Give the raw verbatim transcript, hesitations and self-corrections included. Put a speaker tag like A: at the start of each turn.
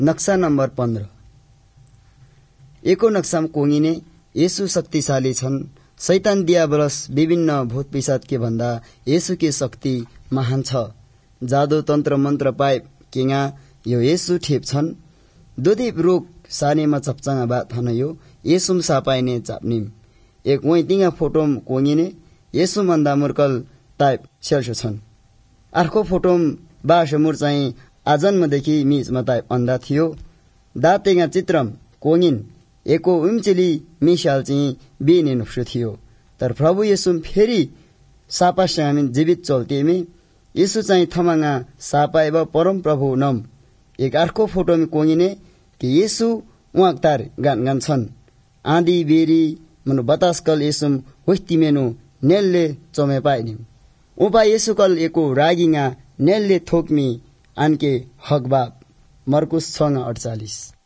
A: नक्सा नम्बर पन्ध्र। एको नक्साम कोङिने येशू शक्तिशाली छन्। शैतान दियाबलस विभिन्न भूत पिशाचके भन्दा येशूके शक्ति महान छ। जादु तन्त्र मन्त्र पाइप केङा यो येशू ठेप छन्। दुधीप रोग सानेमा चप्चाङा बात हन यो येशूम सापाइने चाप्निम। एक वै तिङा फोटोम कोङिने येशू मन्दा मुर्कल टाइप सेल्सो छन्। अर्को फोटोम बासमुर चाहिँ आजन्मदेखि मिचमा टाइप अन्दा थियो। दातेगा चित्रम कोङिन एको उम्चेली मिसाल चाहिँ बिने नुक्सो थियो। तर प्रभु येशू फेरि सापासँग हामी जीवित चल्तेमे येशू चाहिँ थमाङा सापाएब परम प्रभु नम। एक अर्को फोटोमा कोङिने कि येशू उहाँक्तार गान गान छन्। आँधी बेरी मनु बतासकल येशूम हुस्तिमेनु नेलले चमे पाइनिम। उपा येशूकल एको रागिङा नेलले थोक्मी आनके हकबाब। मर्कुस छ अडचालिस।